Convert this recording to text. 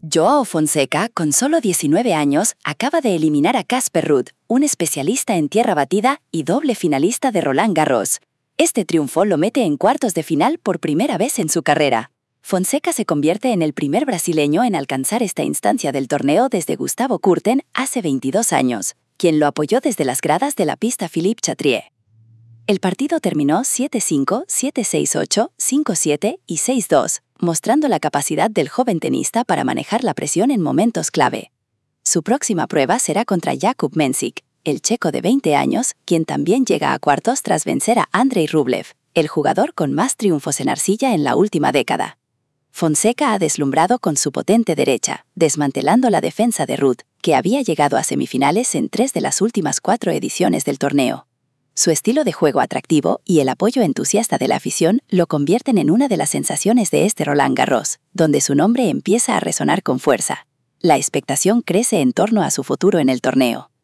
Joao Fonseca, con solo 19 años, acaba de eliminar a Casper Ruud, un especialista en tierra batida y doble finalista de Roland Garros. Este triunfo lo mete en cuartos de final por primera vez en su carrera. Fonseca se convierte en el primer brasileño en alcanzar esta instancia del torneo desde Gustavo Kuerten hace 22 años, quien lo apoyó desde las gradas de la pista Philippe Chatrier. El partido terminó 7-5, 7-6-8, 5-7 y 6-2, mostrando la capacidad del joven tenista para manejar la presión en momentos clave. Su próxima prueba será contra Jakub Mensik, el checo de 20 años, quien también llega a cuartos tras vencer a Andrei Rublev, el jugador con más triunfos en arcilla en la última década. Fonseca ha deslumbrado con su potente derecha, desmantelando la defensa de Ruud, que había llegado a semifinales en 3 de las últimas 4 ediciones del torneo. Su estilo de juego atractivo y el apoyo entusiasta de la afición lo convierten en una de las sensaciones de este Roland Garros, donde su nombre empieza a resonar con fuerza. La expectación crece en torno a su futuro en el torneo.